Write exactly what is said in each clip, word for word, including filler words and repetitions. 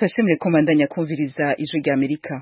Turashimire komandanya kumviriza ijwi rya Amerika.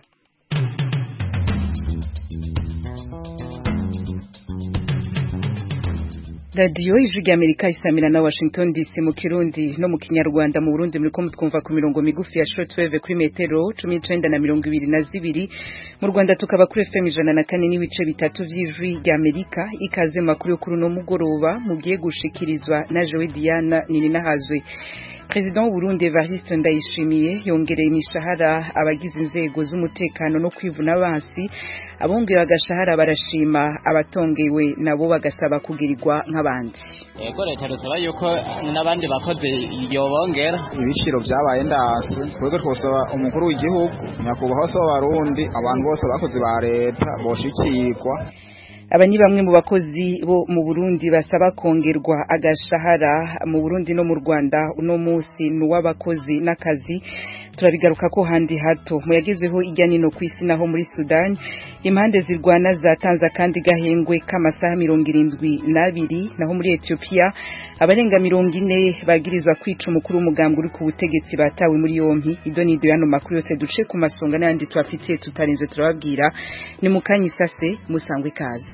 Radio ijwi rya Amerika isamira na Washington D C mu Kirundi no mu Kinyarwanda. Mu Burundi muriko mutwumva ku mirongo migufi ya shortwave kuri metero cumi n'icenda na mirongo ibiri na zibiri. Mu Rwanda tukaba kuri F M ijana na kane n'ibice bitatu vy'ijwi rya Amerika. Ikaze makuru yo kuri no mugoroba mugiye gushikirizwa na Jewe Diana Nininahazwe. President w'u Burundi Evariste Ndayishimiye yongereye imishahara abagize inzego z'umutekano no kwivuna abansi. Abongera agashahara barashima, abatongewe nabo bagasaba kugirirwa nk'abandi. Yego leta rusaba yuko n'abandi bakoze yobongera. Ibiciro byabaye ndase kwego twosaba umukuru w'igihugu nyakubahwa so Barundi abantu bose bakoze ba leta boshikirwa. Aba ni bamwe mu bakozi bo mu Burundi basaba kongerwa agashahara. Mu Burundi no mu Rwanda uno munsi n'uwabakozi n'akazi. Turabigaruka ko handi hato mu yagezeho ijya nino kwisi naho muri Sudan impande zirwana zatanza kandi gahengwe k'amasaha mirongo irindwi n'abiri. Naho muri Ethiopia abarenga mirongo ine bagirizwa kwica umukuru w'umugambwe uri ku butegetsi batawe muri yompi. Idonido yano makuru yose duce ku masonga n'andi twafitiye tutarinze turababwira. Ni mukanyi sase musangwe kazi.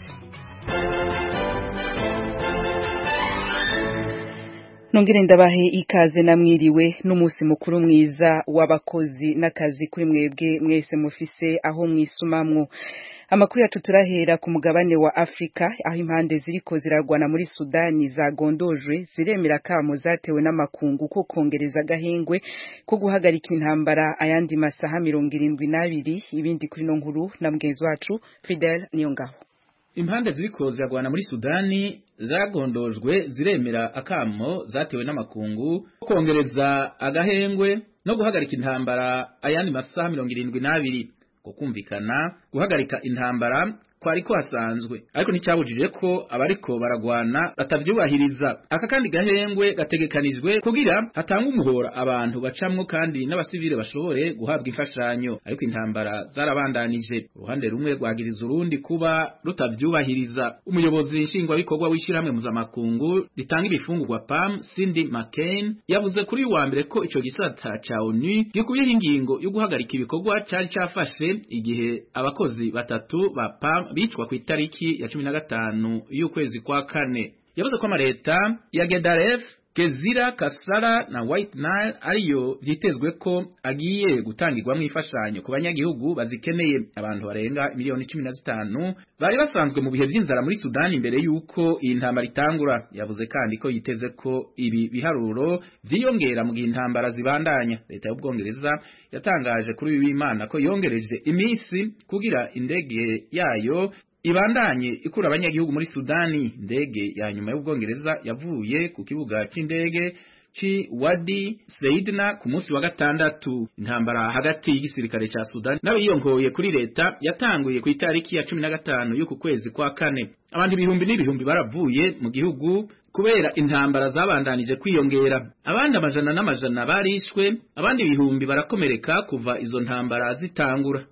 Nongere ndabahe ikaze namwiriwe n'umunsi mukuru mwiza w'abakozi n'akazi kuri mwebwe mwese mufise aho mwisumamwo. Amakuru yacu turahera ku mugabane wa Afrika aho impande ziriko zirarwana muri Sudani zagondojwe ziremera kamo zatewe n'amakungu ko kongereza gahengwe ko guhagarika intambara ayandi masaha mirongo irindwi n'abiri. Ibindi kuri no nkuru na mugenzi wacu Fidel Niyongabo. Impande ziriko ziragwana muri Sudani zagondojwe ziremera akamo zatewe n'amakungu kongereza agahengwe no guhagarika intambara ayandi masaha mirongo irindwi n'abiri. Ko kumvikana guhagarika intambara kwariko hasanzwe ariko nticyabujije ko abariko baragwana batavyubahiriza. Aka kandi gahengwe gategekanijwe kugira hatanga umuhora abantu bacamwo kandi n'abasivile bashobore guhabwa imfashanyo, ariko intambara zarabandanije. Uruhande rumwe rwagiriza urundi kuba rutavyubahiriza. Umuyobozi nshingwa bikorwa w'ishiramwe mpuzamakungu ritanga ibifungurwa P A M Cindy McCain yavuze kuri wa mbere ko ico gisata ca ONU gikuyeho ingingo yo guhagarika ibikorwa cari cafashe igihe abakozi batatu ba P A M bicwa ku itariki ya cumi na gatanu y'ukwezi kwa kane. Yavuze ko amareta ya Gedaref, Gezira, Kasara na White Nile ariyo vyitezwe ko agiye gutangirwamwo imfashanyo ku banyagihugu bazikeneye. Abantu barenga miliyoni cumi na zitanu bari basanzwe mu bihe vy'inzara muri Sudani imbere yuko iyi ntambara itangura. Yavuze kandi ko yiteze ko ibi biharuro vyiyongera mu gihe intambara zibandanya. Leta y'Ubwongereza yatangaje kuri uyu w'Imana ko yongereje imisi kugira indege yayo ibandanye ikura abanyagihugu muri Sudani. Indege ya nyuma y'Ubwongereza yavuye ku kibuga c'indege ci Wadi Seidna ku munsi wa gatandatu. Intambara hagati y'igisirikare ca Sudani n'abiyongoye kuri leta yatanguye ku itariki ya cumi na gatanu y'uku kwezi kwa kane. Abantu ibihumbi n'ibihumbi baravuye mu gihugu kubera intambara zabandanije kwiyongera. Abandi amajana n'amajana barishwe, abandi ibihumbi barakomereka kuva izo ntambara zitangura.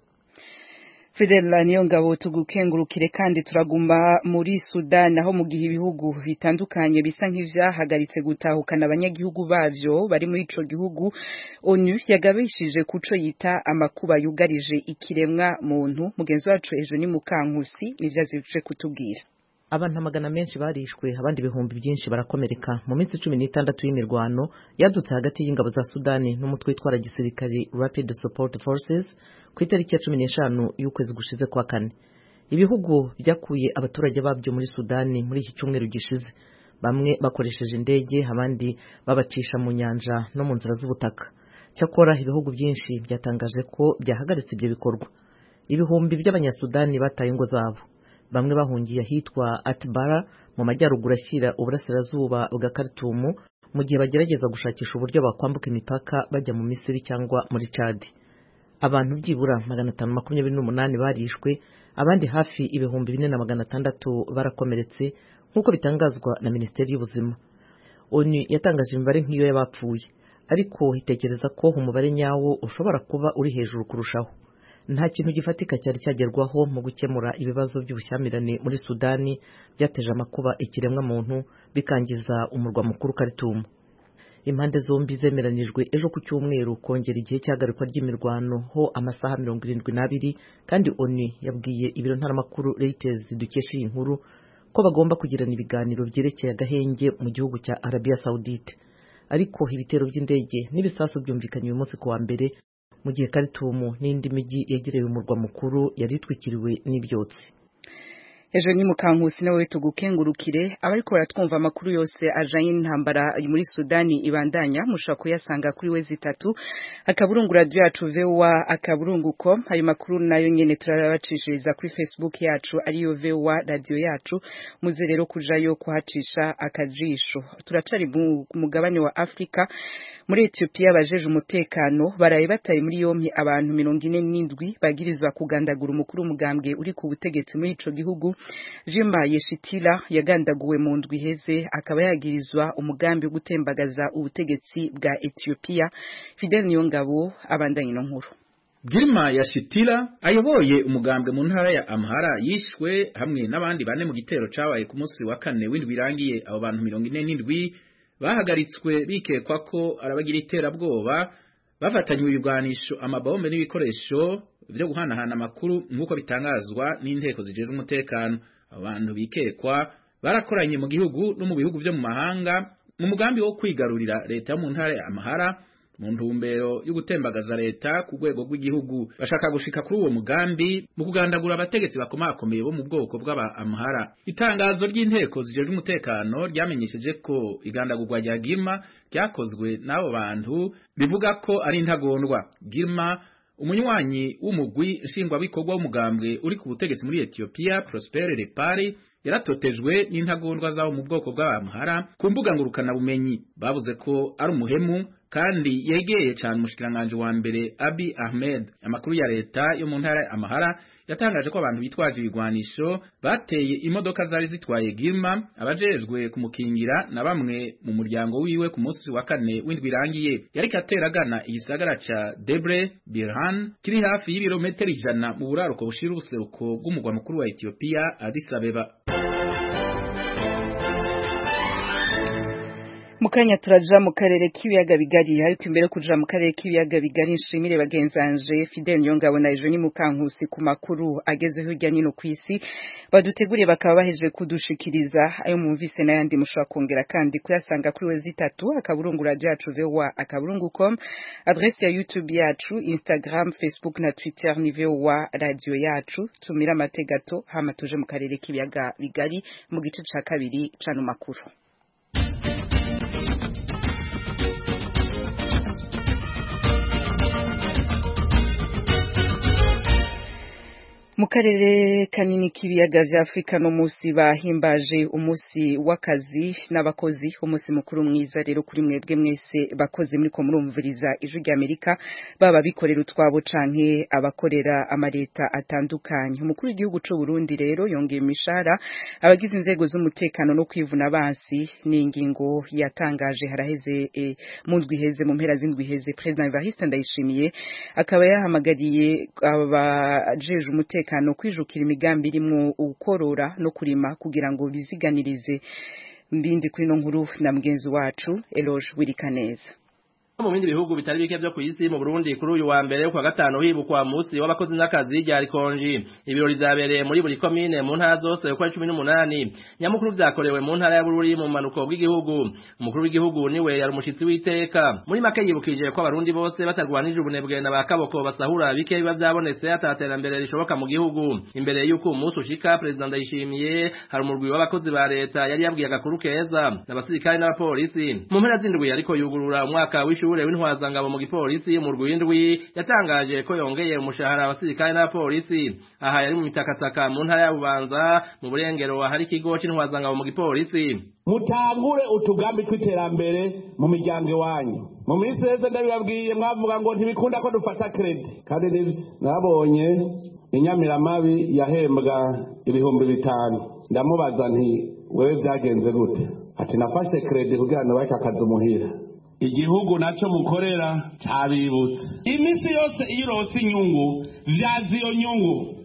Fidel Niyongabo tugukengurukire kandi turaguma muri Sudan aho mu gihe ibihugu bitandukanye bisa nk'ivyahagaritse gutahukana abanyagihugu bavyo bari muri ico gihugu. ONU yagabishije kuco yita amakuba yugarije ikiremwa muntu. Mugenzi wacu ejo ni Mukankusi nivyazice kutubwira. Abantu amagana menshi barishwe, abandi ibihumbi byinshi barakomereka mu minsi cumi n'itandatu y'imirwano yadutse hagati y'ingabo za Sudani n'umutwe witwara gisirikare Rapid Support Forces ku itariki ya cumi n'eshanu y'ukwezi gushize kwa kane. Ibihugu byakuye abaturage babyo muri Sudani muri iki cyumweru gishize, bamwe bakoresheje indege, abandi babacisha mu nyanja no mu nzira z'ubutaka. Cyakora ibihugu byinshi byatangaje ko byahagaritse ibyo bikorwa. Ibihumbi by'abanyasudani bataye ingo zabo, bamwe bahungiye ahitwa Atbara mu majyaruguru ashyira uburasirazuba bwa Khartoum mu gihe bagerageza gushakisha uburyo bakwambuka imipaka bajya mu Misiri cyangwa muri Chad. Abantu byibura magana atanu makumyabiri n'umunani barishwe, abandi hafi ibihumbi bine na magana atandatu barakomeretse nk'uko bitangazwa na Minisiteri y'Ubuzima. ONU yatangaje imibare nk'iyo y'abapfuye, ariko hitekereza ko umubare nyawo ushobora kuba uri hejuru kurushaho. Nta kintu gifatika cyari cyagerwaho mu gukemura ibibazo by'ubushyamirane muri Sudani byateje amakuba ikiremwa muntu bikangiza umurwa mukuru Khartoum. impande zombi zemeranijwe ejo ku cyumweru kongera igihe cy'agarikwa ry'imirwano ho amasaha mirongo irindwi n'abiri kandi ONU yabwiye ibiro ntaramakuru Reuters dukesha iyi nkuru ko bagomba kugirana ibiganiro byerekeye agahenge mu gihugu cya Arabia Saudite. Ariko ibitero by'indege n'ibisasu byumvikanye uyu munsi ku wa mbere mu gihe Khartoum n'indi mijyi yegereye umurwa mukuru yari itwikiriwe n'ibyotsi. Ejo ni Mukankusi nawe tugukengurukire abariko baratwumva amakuru yose ajanye n'intambara muri Sudani ibandanya mushaka kuyasanga kuri wezi itatu akaburungu radio yacu V O A akaburunguko. Ayo makuru nayo nyene turabacishiriza kuri Facebook yacu ariyo V O A radio yacu, muze rero kujayo kuhacisha akajisho. Turacari mu mugabane wa Afrika. Muri Ethiopia bajeje umutekano baraye bataye muri yompi abantu mirongo ine n'indwi bagirizwa kugandagura umukuru umugambwe uri ku butegetsi muri ico gihugu. Jimba Yeshitila yagandaguwe mu ndwi heze akaba yagirizwa umugambi wo gutembagaza ubutegetsi bwa Ethiopia. Fidel Niyongabo abandanye no nkuru. Girma Yeshitila ayoboye umugambwe mu ntara ya Amhara yishwe hamwe n'abandi bane mu gitero cabaye ku munsi wa kane w'indwi birangiye. Abo bantu mirongo ine n'indwi bahagaritswe bikekwa ko arabagira iterabwoba bafatanywe ibigwanisho amabombe n'ibikoresho vyo guhanahana amakuru nk'uko bitangazwa n'inteko zijeje umutekano. Abantu bikekwa barakoranye mu gihugu no mu bihugu vyo mu mahanga mu mugambi wo kwigarurira leta mu ntara ya Amhara mu ntumbero yo gutembagaza leta ku rwego rw'igihugu. Bashaka gushika kuri uwo mugambi mu kugandagura abategetsi bakomakomeye bo mu bwoko bw'aba Amhara. Itangazo ry'inteko zijeje umutekano ryamenyesheje ko igandagurwa rya Girma ryakozwe n'abo bantu bivuga ko ari intagondwa. Girma umunywanyi w'umugwi nshingwa bikorwa w'umugambwe uri ku butegetsi muri Ethiopia Prosper Lepari yaratotejwe n'intagondwa zawo mu bwoko bw'abamhara ku mbuga ngurukana bumenyi. Bavuze ko ari umuhemu kandi yegeye cyane umushikiranganje wa mbere Abiy Ahmed. Amakuru ya leta yo mu ntara Amhara yatangaje ko abantu bitwaje ibigwanisho bateye imodoka zari zitwaye Girma abajejwe kumukingira na bamwe mu muryango wiwe ku munsi wa kane w'indwi irangiye. Yari kateragana igisagara ca Debre Birhan kiri hafi y'ibirometero ijana mu buraruko bushira ubuseruko bw'umugwa mukuru wa Ethiopia Addis Abeba. Mukanya turaja mu karere k'ibiyaga bigari, ariko imbere kuja mu karere k'ibiyaga bigari nshimire bagenzanje Fidel Niyongabo na Ejo ni Mukankusi ku makuru agezeho hirya nino kwisi baduteguriye bakaba baheje kudushikiriza. Ayo mumvise n'ayandi mushobora kongera kandi kuyasanga kuri wezi itatu akaburungu radio yacu V O A akaburungu point com, adresse ya YouTube yacu, Instagram, Facebook na Twitter ni V O A radio yacu. Tumira amategato hama tuje mu karere k'ibiyaga bigari mu gice ca kabiri cano makuru. Mu karere kanini k'ibiyaga vya Afrika no musi bahimbaje umusi w'akazi n'abakozi, umusi mukuru mwiza rero kuri mwebwe mwese bakozi muri ko murumviriza ijwi rya Amerika, baba bikorera utwabo canke abakorera amareta atandukanye. Umukuru w'igihugu c'u Burundi rero yongeye imishahara abagize inzego z'umutekano no kwivuna abansi, ni ingingo yatangaje haraheze e, mu ndwi heze mu mpera z'indwi heze. President Evariste Ndayishimiye akaba yahamagariye abajeje umutekano kano kwijukira imigambi irimwo ukorora no kurima kugira ngo biziganirize. Mbindi kuri no nkuru na mgenzi wacu Eloge Wirikaneza. Mu bindi bihugu bitari bike byo kwisi mu Burundi kuri uyu wa mbere kwa gatano hibukwa musi w'abakozi n'akazi rya rikonji. Ibirori vyabereye muri buri komine mu ntara zose kwa cumi n'umunani. Nyamukuru vyakorewe mu ntara ya Bururi mu manuko bw'igihugu. Umukuru w'igihugu niwe yari umushitsi w'iteka. Muri make yibukije ko abarundi bose batarwanije ubunebwe na bakaboko basahura bike biba vyabonetse atatera mbere rishoboka mu gihugu. Imbere y'uko umunsi ushika President Ndayishimiye hari umurwi w'abakozi ba leta yari yabwiye agakuru keza n'abasirikare n'abapolisi. Mu mpera z'indwi yariko yugurura umwaka w'ishure w'intwazangabo mu gipolisi mu rwindwi yatangaje ko yongeye umushahara abasirikare n'abapolisi. Aha yari mu mitakataka mu ntara ya Bubanza mu burengero hari ikigo c'intwazangabo mu gipolisi. Mutangure utugambi tw'iterambere mu miryango iwanyu. Mu minsi yose ndabibabwiye mwavuga ngo ntibikunda ko dufata credit, kandi nivyo nabonye Inyamiramabi yahembwa ibihumbi bitanu. Ndamubaza nti wewe vyagenze gute? Ati nafashe credit kugira ngo bake akazi umuhira. Igihugu naco mukorera cabibutse. Imisi yose iyo urose inyungu vyazi iyo nyungu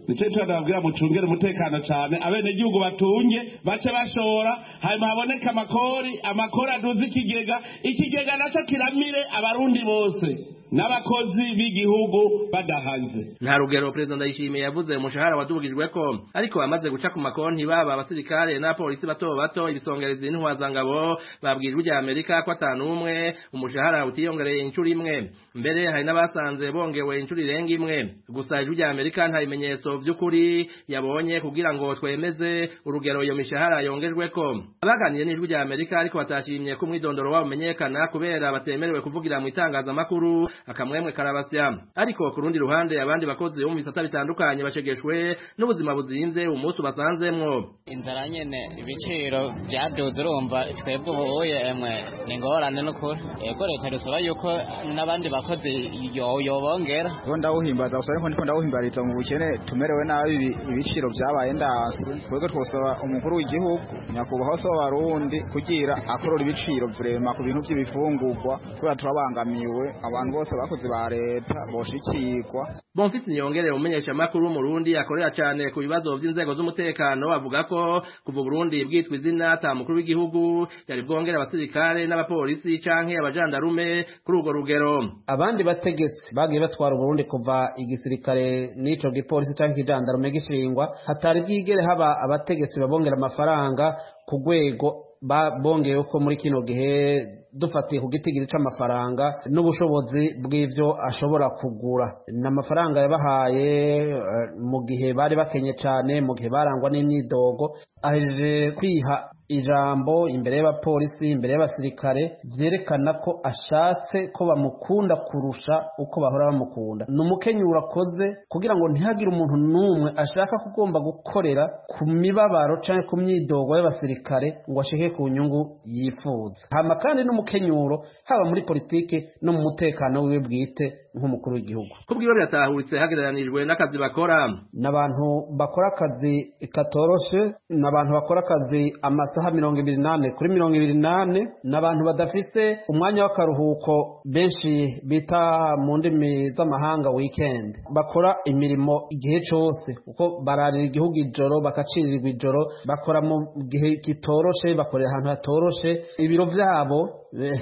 nico turababwira mucungere umutekano cane abene gihugu batunge bace bashora hanyuma haboneka amakori amakori aduze ikigega ikigega naco kiramire abarundi bose n'abakozi b'igihugu badahanze. Nta rugero President Ndayishimiye yavuze umushahara wadubugijweko ariko bamaze guca ku makonti baba abasirikare n'abapolisi bato bato ibisongerezi n'intwazangabo babwirijwe rya Amerika ko atanumwe umushahara utiyongereye incuro imwe mbere hari n'abasanze bongewe incuro irenga imwe gusa ijwi rya Amerika nta bimenyetso by'ukuri yabonye kugira ngo twemeze urugero iyo mishahara yongejweko. Abaganiriye n'ijwi rya Amerika ariko batashimye ko umwidondoro wabo umenyekana kubera batemerewe kuvugira mu itangazamakuru akamwemwe karabasya. Ariko ku rundi ruhande abandi bakozi bo mu bisata bitandukanye bashegeshwe n'ubuzima buzinze umunsi basanzemwo. Inzara nyene ibiciro byaduze urumva twebwe ubuye emwe ni ngorane n'ukuri yego leta rusaba yuko n'abandi bakozi yobongera ko ndawuhimbaza gusa ariko ndiko ndawuhimbariza mu bukene tumerewe nabi ibiciro byabaye ndase twebwe twosaba umukuru w'igihugu nyakubahwa so abarundi kugira akorora ibiciro vrema ku bintu by'ibifungurwa kubera turabangamiwe abantu bose abakozi ba leta boshikirwa. Bonfisi Niyongere umenyesha makuru mu Burundi akorera cyane ku bibazo by'inzego z'umutekano avuga ko kuva Burundi bwitwa izina ta mukuru w'igihugu yari bwongera abasirikare n'abapolisi canke abajandarume kuri urwo rugero. Abandi bategetsi bagiye batwara Burundi kuva igisirikare n'ico gipolisi canke ijandarume gishingwa hatari bwigere haba abategetsi babongera amafaranga ku rwego babongeye ko muri kino gihe dufatiye ku gitigiri c'amafaranga n'ubushobozi bw'ivyo ashobora kugura n'amafaranga yabahaye uh, mu gihe bari bakenye cane mu gihe barangwa n'imyidogo aheje kwiha ijambo imbere y'abapolisi imbere y'abasirikare vyerekana ko ashatse ko bamukunda kurusha uko bahora bamukunda n'umukenyura akoze kugira ngo ntihagire umuntu numwe ashaka kugomba gukorera ku mibabaro canke ku myidogo y'abasirikare ngo ashike ku nyungu yifuza. Hama kandi n'umukenyuro haba muri politike no mu mutekano wiwe bwite nk'umukuru w'igihugu. Kubwiwe byatahuritse hagereranijwe n'akazi bakora. N'abantu bakora akazi katoroshe, n'abantu bakora akazi amasaha mirongo ibiri nane kuri mirongo ibiri nane, n'abantu badafise umwanya w'akaruhuko benshi bita mu ndimi z'amahanga weekend. Bakora imirimo igihe cose kuko bararira igihugu ijoro bakacirirwa ijoro, bakora mu gihe kitoroshe, bakorera ahantu hatoroshe. Ibiro vyabo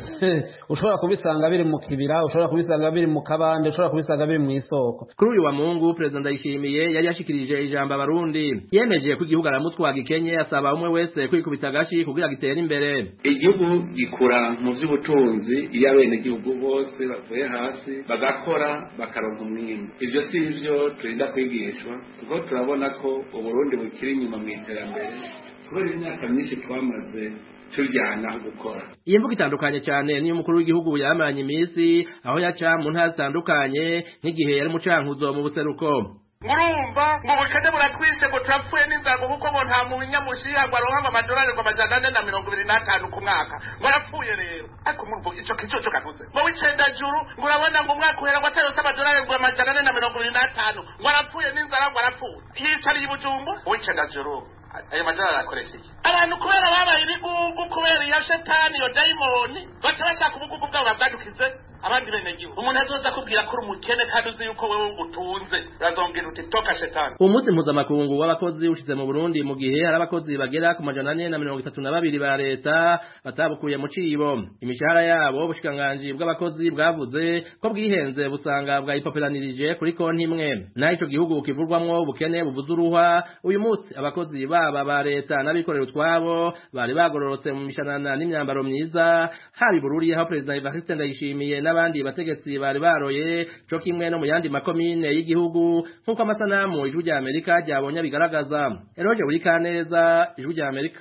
ushobora kubisanga biri mu kibira, ushobora kubisanga biri mu kabande, ushobora kubisanga biri mu isoko. Kuri uyu wa Mungu President Ndayishimiye yari yashikirije ijambo abarundi yemeje ko igihugu aramutwaga ikenye asaba umwe wese kwikubita gashi kugira gitere imbere. Igihugu gikura mu vy'ubutunzi iyo abene igihugu bose bavuye hasi bagakora bakaronka umwimbu. Ivyo si ivyo turinda kwigishwa kuko turabona ko Uburundi bukiri inyuma mu iterambere kubera imyaka myinshi twamaze tujyana gukora. Iyi mvugo itandukanye cyane niyo umukuru w'igihugu yamaranye iminsi aho yaca mu ntara zitandukanye nk'igihe yari mu cankuzo mu buseruko. Murumva ngo bukene buratwishe ngo turapfuye n'inzago kuko ngo nta munyamushiha ngo aronka amadolari ngo amajana ane na mirongo ibiri n'atanu ku mwaka ngo arapfuye rero. Ariko murumva ico kico cyo kavuze ngo wicenda juru ngo urabona ngo umwaka uhera ngo atayose amadolari ngo amajana ane na mirongo ibiri n'atanu ngo arapfuye n'inzara ngo arapfuye yicariye ibujumbu wicenda juru. Ayo majana akoresha iki? Abantu kubera babaye ibigugu kubera iyo shetani yo daimoni baca bashaka ubugugu bwabo babwadukize abandi bene gihugu. Umuntu azoza kubwira ko umukene kandi uzi yuko wewe utunze razongera uti toka shetani. Umunsi mpuzamakungu w'abakozi ushize mu Burundi mu gihe hari abakozi bagera ku majana ane na mirongo itatu na babiri ba leta batabukuye mu cibo. Imishahara yabo ubushikiranganji bw'abakozi bwavuze ko bwihenze busanga bwayipoperanirije kuri konti imwe. Naho ico gihugu kivurwamwo ubukene buvuze uruhwa uyu munsi abakozi baba ba leta n'abikorera utwabo bari bagororotse mu mishanana n'imyambaro myiza hari Bururi aho President Evariste Ndayishimiye n'abandi bategetsi bari baroye cyo kimwe no mu yandi makomine y'igihugu nk'uko amasanamu ijwi rya Amerika ryabonye bigaragaza. Eroje buri kaneza ijwi rya Amerika.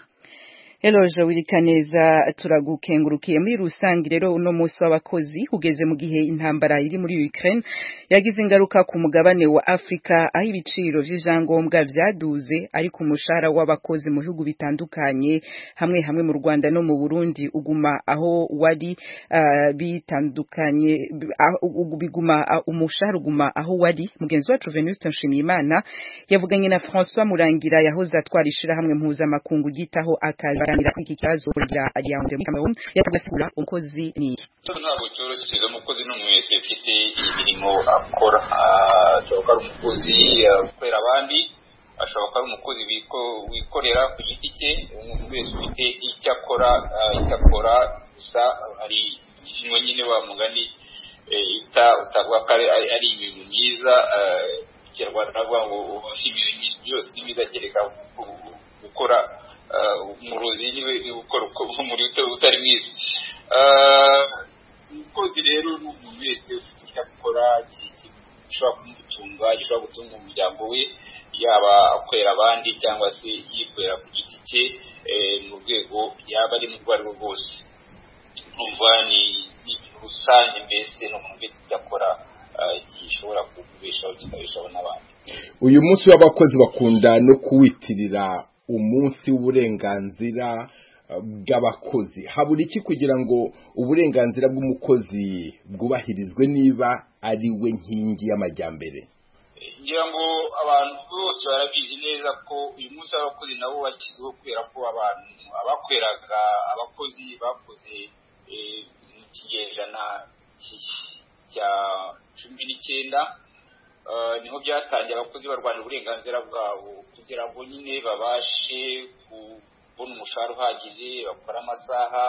Eloje wirikaneza turagukengurukiye muri rusangi rero uno munsi w'abakozi ugeze mu gihe intambara iri muri Ukraine yagize ingaruka ku mugabane wa Afrika aho ibiciro vy'ijyangombwa vyaduze ariko umushahara w'abakozi mu bihugu bitandukanye hamwe hamwe mu Rwanda no mu Burundi uguma aho wari uh, bitandukanye uh, biguma uh, umushahara uguma aho wari. Mugenzi wacu Venuste Nshimiyimana yavuganye na François Murangira yahoze atwarishira hamwe mpuza makungu gitaho akazi baganira iki kibazo kugira Aliyanze muri Cameroon yatagasura umukozi ni ntabwo cyoroshye umukozi n'umwese ufite imirimo akora ashobora ari umukozi ukorera abandi ashobora ari umukozi wikorera ku giti cye umuntu wese ufite icyo akora icyo akora gusa ari ikintu nyine wa mugani ita utagwa kare ari ibintu byiza Kinyarwanda navuga ngo ibintu byose n'ibidagereka gukora umurozi niwe gukora uko muri utari mwiza umukozi rero n'umuntu wese ufite icyo akora gishobora kumutunga gishobora gutunga umuryango we yaba akorera abandi cyangwa se yikorera ku giti cye mu rwego yaba ari mu rwego rwose numva ni rusange mbese no mu rwego cyakora gishobora kubeshaho kikabeshaho n'abandi. Uyu munsi w'abakozi bakunda no kuwitirira umunsi w'uburenganzira bw'abakozi. Habura iki kugira ngo uburenganzira bw'umukozi bwubahirizwe niba ari we nkingi y'amajyambere? Ngira ngo abantu bose barabizi neza ko uyu munsi w'abakozi nabo washyizweho kubera ko abantu abakweraga abakozi bakoze mu kinyejana cya cumi n'icyenda niho byatangiye abakozi barwanira uburenganzira bwabo kugira ngo nyine babashe kubona umushahara uhagije bakora amasaha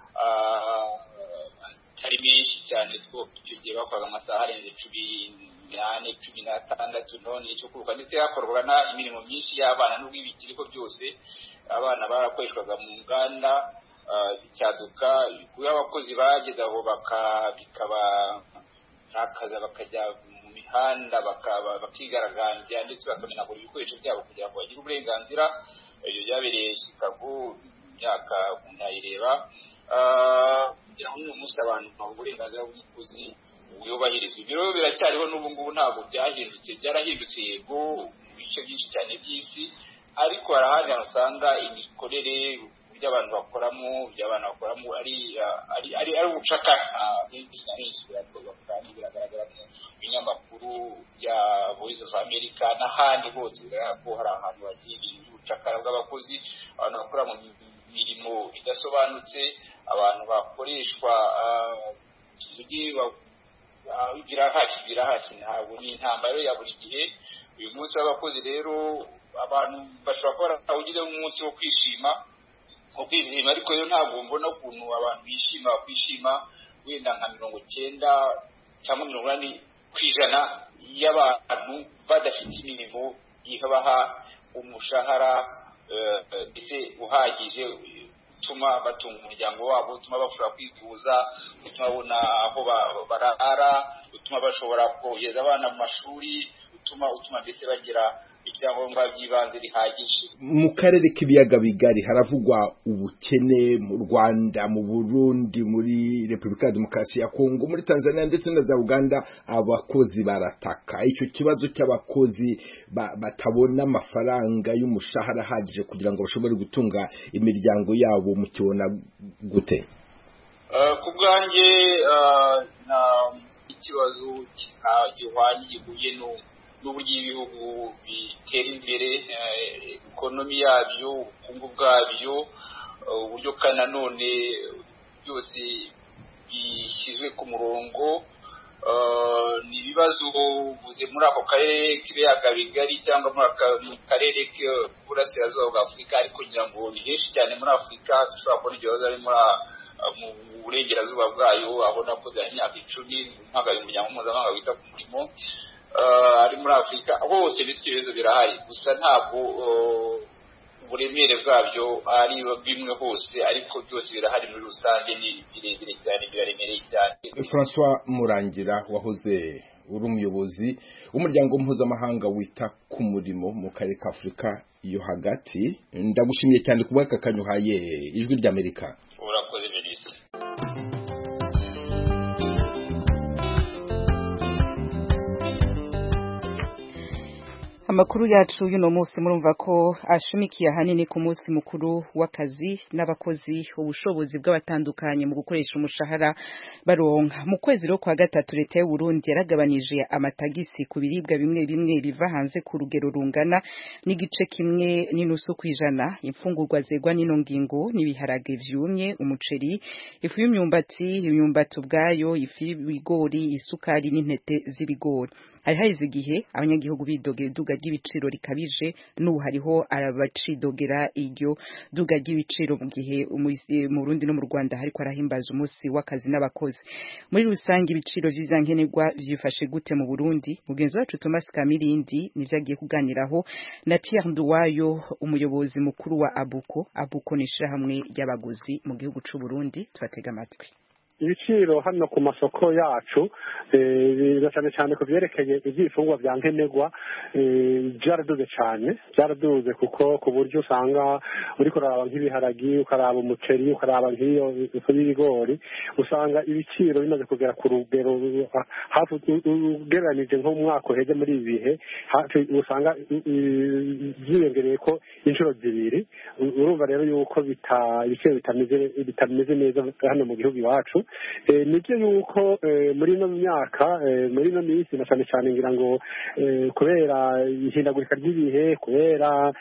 atari menshi cyane two icyo gihe bakoraga amasaha arenze cumi n'ane cumi n'atandatu none icyo kuruka ndetse hakorwaga imirimo myinshi y'abana n'ubw'ibikiriko byose abana barakoreshwaga mu nganda icyaduka kuko abakozi bageze aho bikaba ntakaza bakajya mu mihanda bakigaragambya ndetse bakamenagura ibikoresho byabo kugira ngo bagire uburenganzira ibyo byabereye Chicago imyaka unayireba kugira ngo uyu munsi abantu baha uburenganzira bw'umukozi buyobahirizwa ibyo rero biracyariho n'ubu ngubu ntabwo byahindutse byarahindutse yego mu bice byinshi cyane by'isi ariko hari ahandi usanga imikorere by'abantu bakoramo by'abantu bakoramo ari ari ari ari ubucakara henshi na henshi biragaragara mu binyamakuru bya Voice of America n'ahandi hose ko hari ahantu bagiye ibintu by'ubucakara bw'abakozi abantu bakora mu mirimo idasobanutse abantu bakoreshwa birahari birahari ntabwo ni intambara ya buri gihe uyu munsi w'abakozi rero abantu bashobora kuba bawugize umunsi wo kwishima kwishima ariko rero ntabwo mbona ukuntu abantu bishima kwishima wenda nka mirongo icyenda cyangwa mirongo inani ku ijana y'abantu badafite imirimo ibaha umushahara ndetse uhagije utuma batunga umuryango wabo utuma bashobora kwivuza utuma babona aho barara utuma bashobora kogeza abana mu mashuri utuma utuma ndetse bagira ibyangombwa by'ibanze bihagije. Mu karere k'ibiyaga bigari haravugwa ubukene mu Rwanda mu Burundi muri Repubulika ya Demokarasi ya Kongo muri Tanzania ndetse na za Uganda abakozi barataka icyo kibazo cy'abakozi batabona amafaranga y'umushahara hagije kugira ngo bashobore gutunga imiryango yabo mu kibona gute? Ku bwanjye na ikibazo gihwanye gihuye no n'uburyo ibihugu bitera imbere ekonomi yabyo ubukungu bwabyo uburyo kandi nanone byose bishyizwe ku murongo ni ibibazo uvuze muri ako karere k'ibiyaga bigari cyangwa mu karere k'uburasirazuba bwa Afurika ariko ngira ngo ni henshi cyane muri Afurika dushobora kubona igihe ari mu burengerazuba bwayo aho nakoze imyaka icumi mpagaze umuryango mpuzamahanga wita ku murimo ari muri Afurika hose ibibazo birahari gusa ntabwo uburemere bwabyo ari bimwe hose ariko byose birahari muri rusange ni birebire cyane biraremereye cyane. François Murangira wahoze uri umuyobozi w'umuryango mpuzamahanga wita ku murimo mu karere ka Afurika yo hagati ndagushimiye cyane kuba kakanyuhaye ijwi ry'Amerika. Urakoze Melissa. amakuru yacu y'uno munsi murumva ko ashimikiye ahanini ku munsi mukuru w'akazi n'abakozi ubushobozi bw'abatandukanye mu gukoresha umushahara baronka mu kwezi ro kwa gatatu leta y'u Burundi yaragabanije amatagisi ku biribwa bimwe bimwe biva hanze ku rugero rungana n'igice kimwe n'inusu kwijana imfungurwa zegwa n'ino ngingo n'ibiharage vyumye umuceri ifu y'imyumbati imyumbati ubwayo ifu y'ibigori isukari n'intete z'ibigori hari haize igihe abanyagihugu bidogera duga ry'ibiciro rikabije n'ubu hariho arabacidogera iryo duga ry'ibiciro mu gihe mu Burundi no mu Rwanda hariko arahimbaza umunsi w'akazi n'abakozi muri rusange ibiciro vy'izankenerwa vyifashe gute mu Burundi mugenzi wacu Thomas Kamirindi nivyagiye kuganiraho na Pierre Nduwayo umuyobozi mukuru wa Abuko Abuko nishira hamwe y'abaguzi mu gihugu c'u Burundi tubatega amatwi ibiciro hano ku masoko yacu eh cyane cyane ku byerekeye ibyifungwa bya nkenerwa eh byaraduze cyane byaraduze kuko ku buryo usanga uri kuraba nk'ibiharagi ukaraba umuceri ukaraba nk'iyo y'ibigori usanga ibiciro bimaze kugera ku rugero hafi ugereranije nko mu mwaka uheze muri ibi bihe usanga byiyongereye ko inshuro zibiri urumva rero yuko bita ibiciro bitameze bitameze neza hano mu gihugu iwacu nibyo yuko muri ino myaka muri ino minsi na cyane cyane ngira ngo kubera ihindagurika ry'ibihe kubera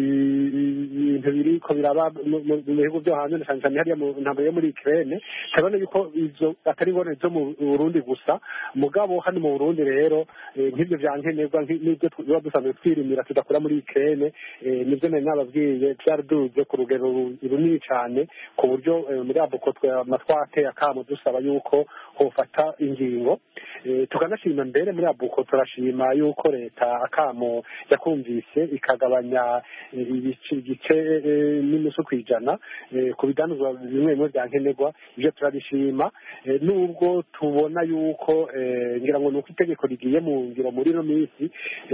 ibintu biri ko biraba mu bihugu byo hanze na cyane cyane hariya mu ntambwe yo muri Ukraine kabone yuko izo atari ngone zo mu Burundi gusa mugabo hano mu Burundi rero nk'ibyo byankenerwa n'ibyo tuba dusanzwe twirimira tudakora muri Ukraine nibyo nari nababwiye byaraduze ku rugero runini cyane ku buryo muri Abuko twe amatwate akamo dusaba yuko hofata ingingo tukanashima mbere muri Abuko turashima yuko leta akamo yakumvise ikagabanya igice n'inusu kwijana ku bidanuzwa bimwe bimwe byankenerwa ibyo turabishima nubwo tubona yuko ngira ngo nuko itegeko rigiye mu ngiro muri no minsi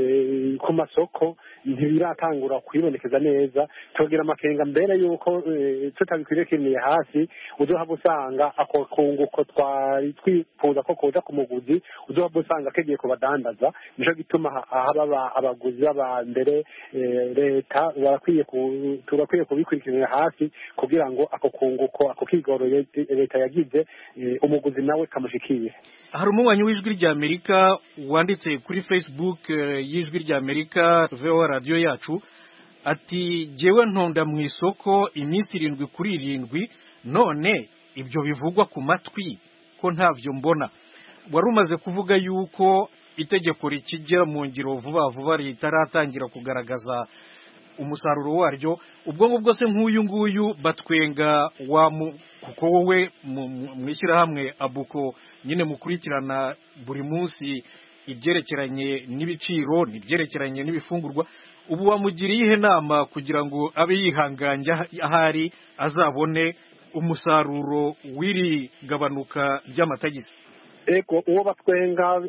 ku masoko ntibiratangura kwibonekeza neza tugira amakenga mbere yuko tutabikwiriye hasi uzohava usanga ako kunguko twari twifuza ko kuza ku muguzi uzohava usanga kegiye kubadandaza nico gituma haba abaguzi baba mbere leta barakwiye turakwiye kubikurikirana hasi kugira ngo ako kunguko ako kigoroye leta yagize umuguzi nawe kamushikiye. Hari umuwanyi w'ijwi rya Amerika wanditse kuri Facebook y'ijwi rya Amerika V O A radio yacu ati jewe ntonda mu isoko iminsi irindwi kuri irindwi none ibyo bivugwa ku matwi ko ntavyo mbona wari umaze kuvuga yuko itegeko rikigera mu ngiro vuba vuba ritaratangira kugaragaza umusaruro waryo ubwo ngubwo se nk'uyu nguyu batwenga wa kuko wowe mwishyira hamwe Abuko nyine mukurikirana buri munsi ibyerekeranye n'ibiciro n'ibyerekeranye n'ibifungurwa ubu wamugiriye ihe nama kugira ngo abe yihanganje ahari azabone umusaruro w'iri gabanuka ry'amatagisi ego uwo batwenga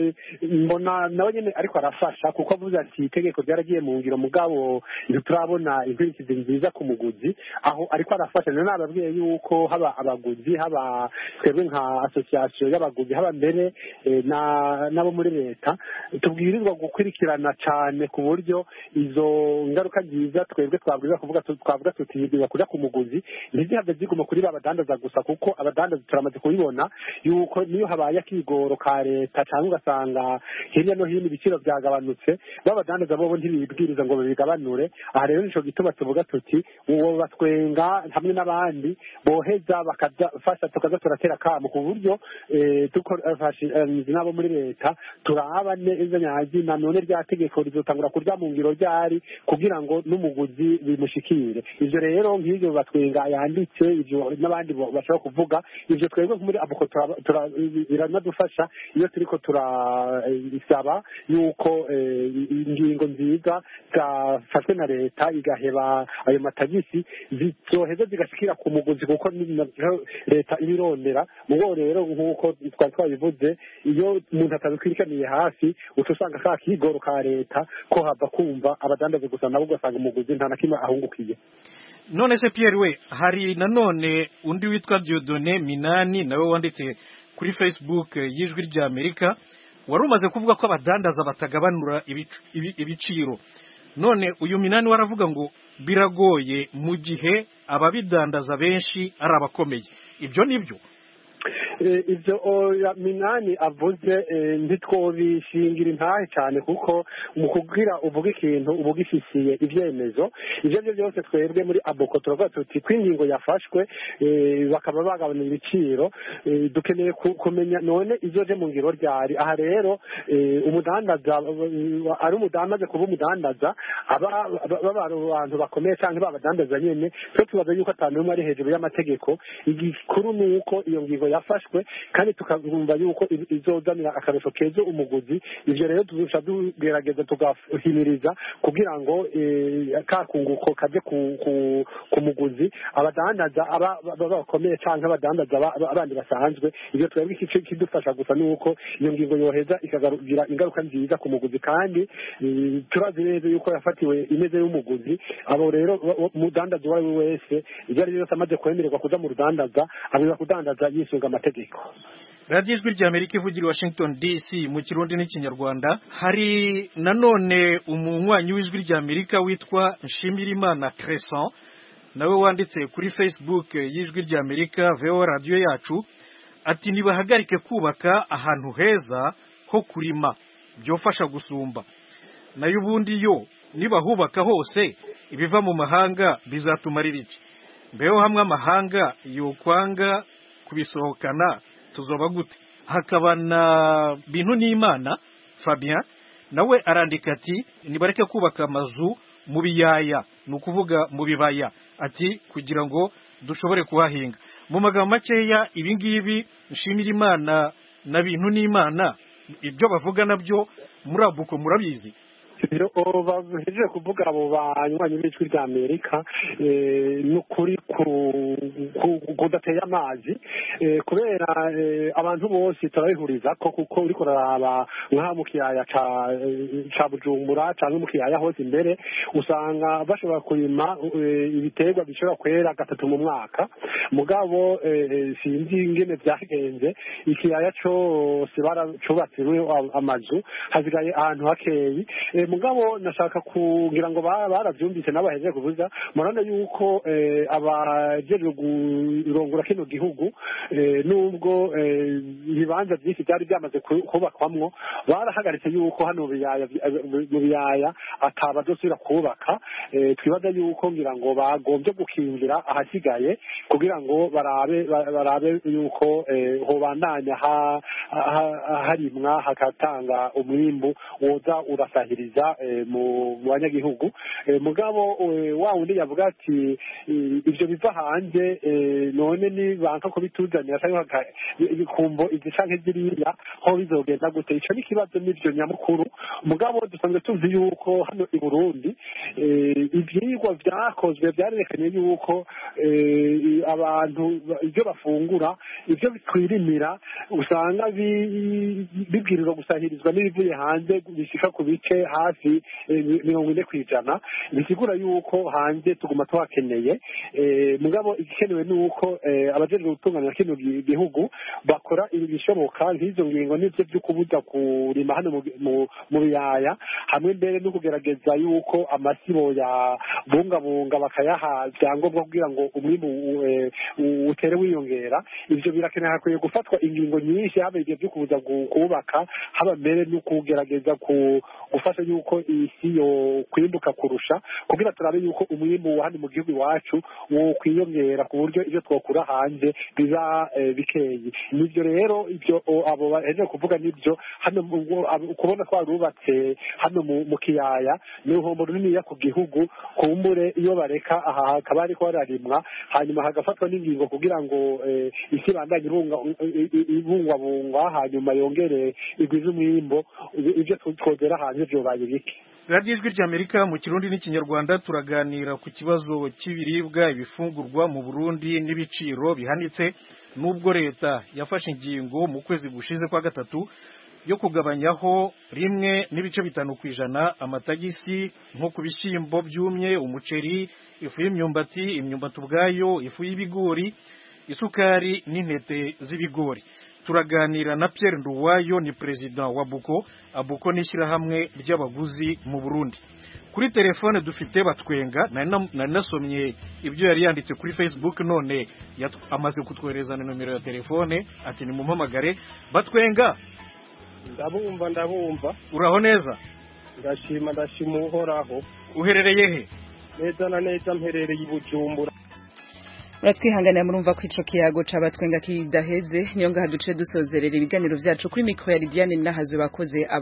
mbona nawe nyine ariko arafasha kuko avuze ati itegeko ryaragiye mu ngiro mugabo turabona inkurikizi nziza ku muguzi aho ariko arafasha none nababwiye yuko haba abaguzi haba twebwe nka association y'abaguzi haba mbere na nabo muri leta tubwirizwa gukurikirana cyane ku buryo izo ngaruka nziza twebwe twabwiza kuvuga twavuga tutiyibwa kuja ku muguzi ntizihave ziguma kuri babadandaza gusa kuko abadandaza turamaze kubibona yuko niyo haba yakigoro ka leta cyangwa ugasanga hirya no hino ibiciro byagabanutse babadandaza bobo ntibibwiriza ngo bigabanure aha rero nico gituma tuvuga tuti uwo batwenga hamwe n'abandi boheza bakafasha tukaza turatera kamo ku buryo dukoresha nabo muri leta turaba neza nyazi na none rya tegeko rizotangura kurya mu ngiro ryari kugira ngo n'umuguzi bimushikire ivyo rero nk'ivyo batwenga yanditse ivyo n'abandi bashobora kuvuga ivyo twebwe muri Abuko biranadufasha iyo turiko turasaba yuko ingingo nziza zafashwe na leta igaheba ayo matagisi zizoheza zigashikira ku muguzi kuko leta ibirondera mubo rero nk'uko twari twabivuze iyo umuntu atabikwirikaniye hasi utusanga ka kigoro ka leta ko hava kumva abadandaza gusa nabo ugasanga umuguzi nta na kimwe ahungukiye. None se Pierre we hari nanone undi witwa Dieudonné Minani nawe wanditse kuri Facebook y'ijwi rya Amerika wari umaze kuvuga ko abadandaza batagabanura ibiciro, none uyu Minani waravuga ngo biragoye mu gihe ababidandaza benshi ari abakomeye, ibyo nibyo? ibyo Minani avuze ntitwobishingira intahe cyane kuko mu kugira uvuga ikintu uba ugifisiye ibyemezo. ibyo byo byose twebwe muri aboko turavuga tuti ko ingingo yafashwe bakaba bagabanura ibiciro, dukeneye kumenya none izoje mu ngiro ryari. aha rero umudandaza ari umudandaza kuba umudandaza baba abantu bakomeye cyangwa babadandaza nyine, twe tubaza yuko atanu umwe ari hejuru y'amategeko. igikuru ni uko iyo ngingo yafashwe kandi tukagumva yuko izozanira akarusho keza umuguzi. ivyo rero tuzusha tugerageza tugahimiriza kugira ngo kakunguko kaje ku muguzi, abadandaza bakomeye canke abadandaza abandi basanzwe. ivyo twebwe ikice kidufasha gusa nuko iyo ngingo yoheza ikagira ingaruka nziza ku muguzi, kandi turazi neza yuko yafatiwe imeze y'umuguzi. abo rero umudandaza uwo ari we wese ivyo ari byose amaze kwemererwa kuja mu rudandaza abira kudandaza yisunga amategeko. radiyo ijwi ry'Amerika ivugira i Washington D C mu kirundi n'ikinyarwanda. hari nanone umunywanyi w'ijwi ry'Amerika witwa Nshimirimana Crescent, nawe wanditse kuri Facebook y'ijwi ry'Amerika V O radiyo yacu, ati nibahagarike kubaka ahantu heza ho kurima byofasha gusumba, nayo ubundi yo nibahubaka hose ibiva mu mahanga bizatumarira iki? mbeho hamwe amahanga yokwanga kubisohokana tuzoba gute? hakaba na Bintu n'Imana Fabien, nawe arandika ati nibareke kubaka amazu mu biyaya, ni ukuvuga mu bibaya, ati kugira ngo dushobore kuhahinga. mu magambo makeya ibi ngibi Nshimirimana na Bintu n'Imana ibyo bavuga nabyo muri abuko murabizi? bahejeje kuvuga abo banywanyi b'ijwi ry'Amerika n'ukuri kudateye amazi, kubera abantu bose turabihuriza ko kuko uriko raraba nka mu kiyaya ca Bujumbura cyangwa mu kiyaya hose imbere usanga bashobora kurima ibiterwa bishobora kwera gatatu mu mwaka. mugabo sinzi ingene byagenze, ikiyaya cose baracubatswe amazu hazigaye ahantu hakeyi. mugabo nashaka kugira ngo baravyumvise n'abahejeje kuvuza muranda yuko abajeje kurongora kino gihugu nubwo ibibanza byinshi byari byamaze kubakwamwo barahagaritse yuko hano mu biyaya atabadosubira kubaka. twibaza yuko ngira ngo bagombye gukingira ahasigaye kugira ngo barabe barabe yuko hobandanya harimwa hakatanga umwimbu woza urasahiriza mu banyagihugu. mugabo wa wundi yavuga ati ibyo biva hanze none ni banka ko bituzanira cyangwa kumbo izicanke ziriya ho bizogenda gute? ico ni kibazo n'ivyo nyamukuru. mugabo dusanzwe tuzi yuko hano i Burundi ivyigwa vyakozwe vyarerekanye yuko abantu ibyo bafungura ibyo twirimira usanga bibwirizwa gusahirizwa n'ibivuye hanze bishika ku bice hafi mirongo ine kw'ijana. bisigura yuko hanze tuguma tuhakeneye. mugabo igikenewe ni uko abajejwe gutunganya kino gihugu bakora ibishoboka nk'izo ngingo n'ivyo vyo kubuza kurima hano mu biyaya, hamwe mbere no kugerageza yuko amasibo ya bungabunga bakayaha vyangombwa kugira ngo umwimbu utere wiyongera. ivyo birakeneye hakwiye gufatwa ingingo nyinshi, haba ivyo vyo kubuza kubaka, haba mbere no kugerageza gufasha yuko isi yo kwimbuka kurusha kugira turabe yuko umwimbu wa hano mu gihugu iwacu wo kwiyongera ku buryo ivyo twokura hanze biza bikeyi. nivyo rero ivyo abo bahejeje kuvuga nivyo hano kubona twarubatse hano mu kiyaya ni uruhombo runiniya ku gihugu. kumbure iyo bareka aha hakaba ariko hararimwa hanyuma hagafatwa n'ingingo kugira ngo isi bandanye ibungwabungwa hanyuma yongere igwize umwimbo, ivyo twozera hanze vyobaye bike. radiyo ijwi ry'Amerika mu kirundi n'ikinyarwanda turaganira ku kibazo cy'ibiribwa ibifungurwa mu Burundi n'ibiciro bihanitse, nubwo leta yafashe ingingo mu kwezi gushize kwa gatatu yo kugabanyaho rimwe n'ibice bitanu ku ijana amatagisi nko ku bishyimbo byumye, umuceri, ifu y'imyumbati, imyumbati ubwayo, ifu y'ibigori, isukari n'intete z'ibigori. turaganira na Pierre Nduwayo ni president wa Buko. Abuko ni ishyirahamwe ry'abaguzi mu Burundi. Kuri telefone dufite Batwenga, nari nasomye ibyo yari yanditse kuri Facebook, none amaze kutwohereza na numero ya telefone ati ni mumpamagare. Batwenga, ndabumva ndabumva. Uraho neza? Ndashima ndashima uhoraho. Uherereye he? Neza na neza mperereye i Bujumbura. Muratwihanganira murumva ko ico kiyago c'abatwenga kidaheze, niyo ngaha duce dusozerera ibiganiro vyacu kuri mikro ya Lidiane Nahazo bakoze.